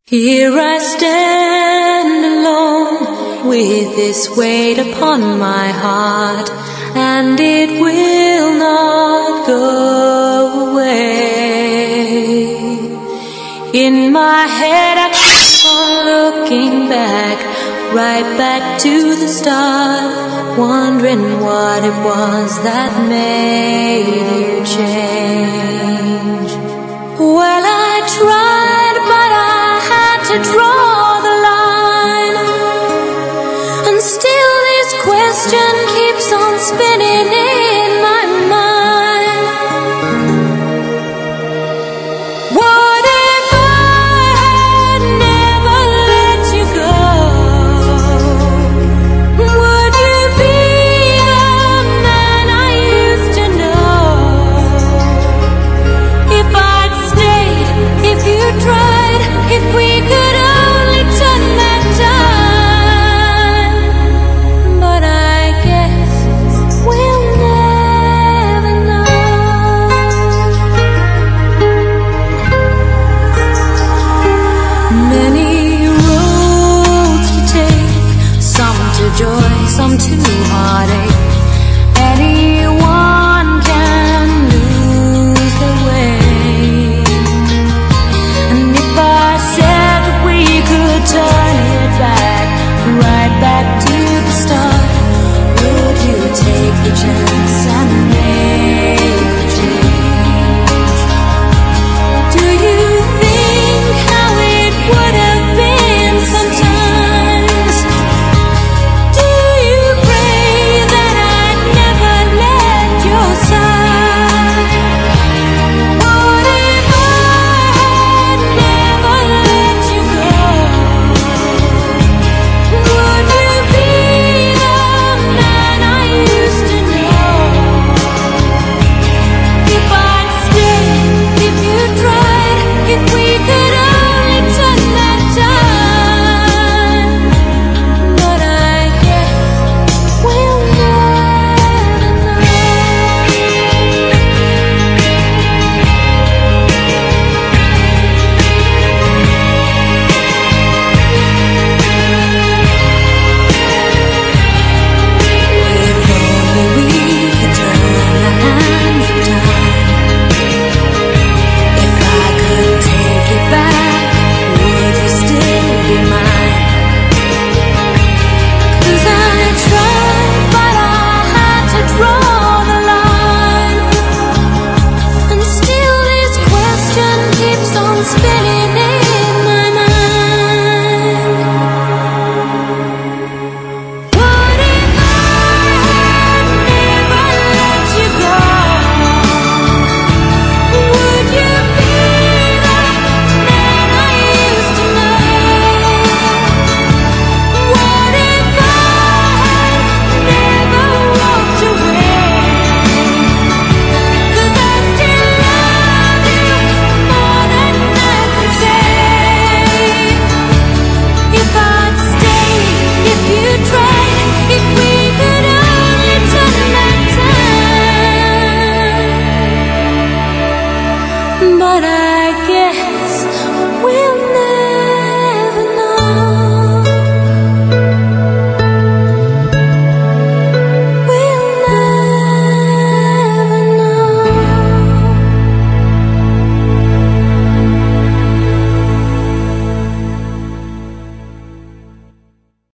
Here I stand alone with this weight upon my heart, and it will not go away. In my head I keep on looking back, right back to the start, wondering what it was that made you change. Well, I tried, but I had to draw the line, and still this question keeps on spinning in my mind. What if I had never let you go? Would you be the man I used to know? If I'd stayed, if you tried, if we could only turn back time. But I guess we'll never know. Many roads to take, some to joy, some to